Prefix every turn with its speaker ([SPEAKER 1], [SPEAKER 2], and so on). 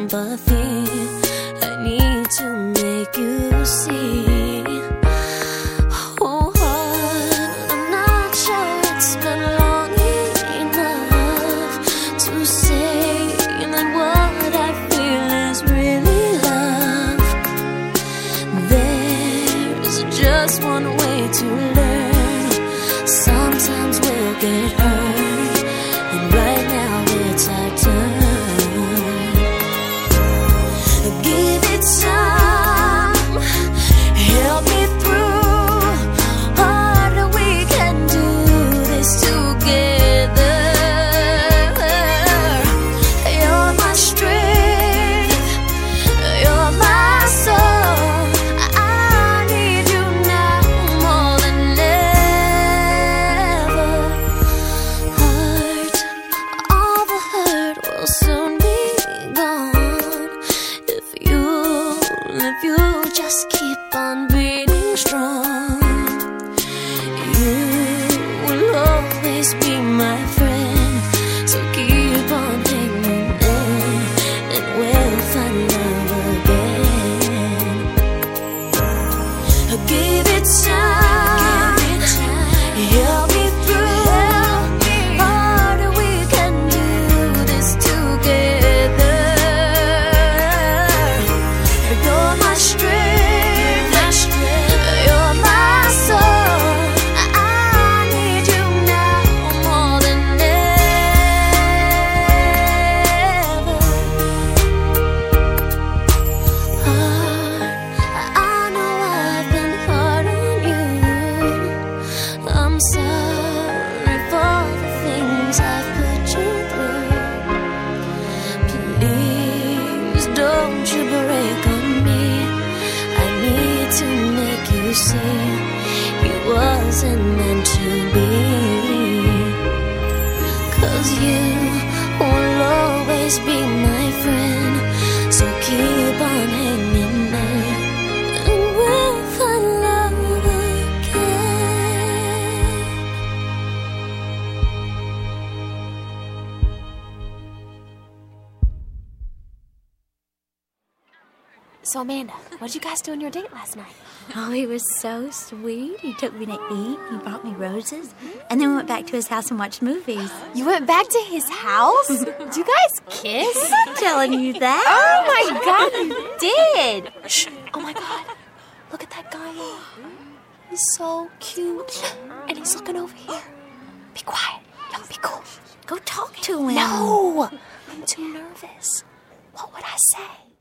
[SPEAKER 1] empathy. I need to make you see. Oh, heart, I'm not sure it's been long enough to say that what I feel is really love. There's just one way to learn. Sometimes we'll get hurt, and right now it's our turn. Give it time, help me through. Harder, we can do this together. You're my strength, you're my soul. I need you now more than ever. Heart, all the hurt will soon be gone if you just keep on beating strong. You will always be my friend, so keep on hanging in, and we'll find love again. Give it time, help me through. Harder, we can do this together. You're my strength, you're my soul. I need you now more than ever. I know I've been hard on you. I'm sorry for the things I've put you through. Please don't you break on me. I need to make you see it wasn't meant to be. 'Cause you will always be my friend, so keep on hanging there, and we'll find love again.
[SPEAKER 2] So Amanda, what did you guys do on your date last night?
[SPEAKER 3] Oh, he was so sweet. He took me to eat. He brought me roses. And then we went back to his house and watched movies.
[SPEAKER 2] You went back to his house? Did you guys kiss?
[SPEAKER 3] I'm not telling you that.
[SPEAKER 2] Oh my God, you did! Shh! Oh my God, look at that guy. He's so cute, and he's looking over here. Be quiet. No, be cool.
[SPEAKER 3] Go talk to him.
[SPEAKER 2] No, I'm too nervous. What would I say?